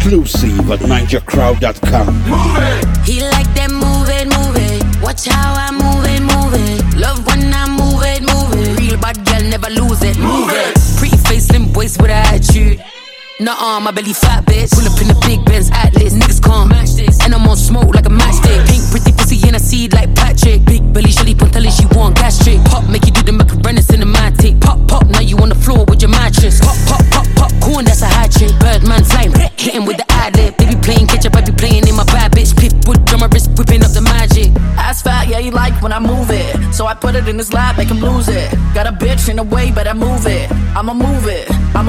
Exclusive at NinjaCrowd.com. He like that move it. Watch how I move it. Love when I move it. Real bad girl never lose it, move it. Pretty face, slim waist with an attitude. Nuh-uh, my belly fat, bitch. Pull up in the big Benz Atlas. Niggas can't match this. And I'm on smoke like a matchstick. Pink pretty pussy in a seed like Patrick. Big belly, Shelly Pontelli, she want gastric. Pop, make you do the Macarena cinematic. Pop, pop, now you on the floor with your mattress. Pop, pop, pop, popcorn, that's a hat trick. Birdman flying, hitting with the ad-lib. Baby playing ketchup, I be playing in my bad bitch. Pitbull, drummer wrist, whipping up the magic. Ass fat, yeah, he like when I move it. So I put it in his lap, make him lose it. Got a bitch in the way, but I move it. I'ma move it.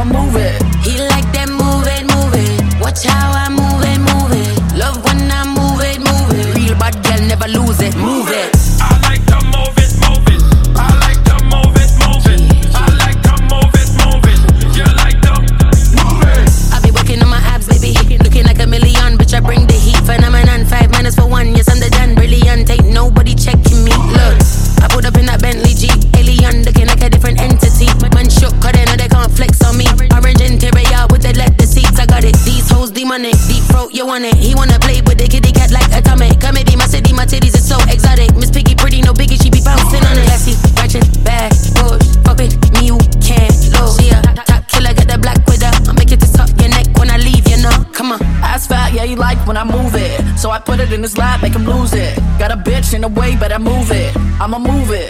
He like that move it. Watch how I move it. Love when I move it. Real bad girl never lose it, move it. I like to move it. I like to move it. I like to move it. You like to move it. I be working on my abs, baby. Looking like a million, bitch, I bring the heat. Phenomenon, 5 minutes for 1. Yes, I'm the done. Brilliant, ain't nobody checking me. Look, I put up in that Bentley Jeep. Alien, looking like a different entity. Man shook, cause they know they can't flex on me. Orange interior with the leather seats, I got it. These hoes demonic, deep throat, you want it. He wanna play with the kitty cat like Atomic. Comedy, my city, my titties is so exotic. Miss Piggy pretty, no biggie, she be bouncing on it. Classy, ratchet, bad, push, fuck with me, you can't lose. She a top killer, got the black with her. I'll make it to suck your neck when I leave, you know. Come on. Ass fat, yeah, he like when I move it. So I put it in his lap, make him lose it. Got a bitch in the way, but I move it. I'ma move it.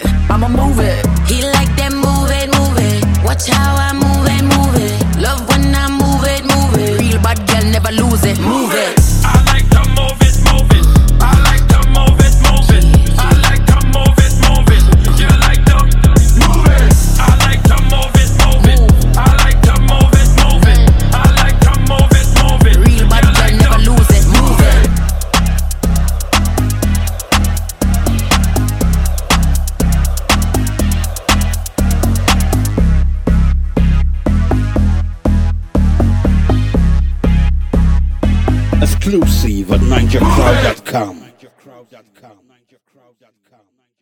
He like that move it. Watch how I move it. Love when I move it. Real bad girl never lose it, move it. I like to move it. I like to move it. I like to move it. You like to move it. I like to move it. I like to move it. I like to move it. Real bad girl never lose it, move it. Exclusive at NinjaCrowd.com.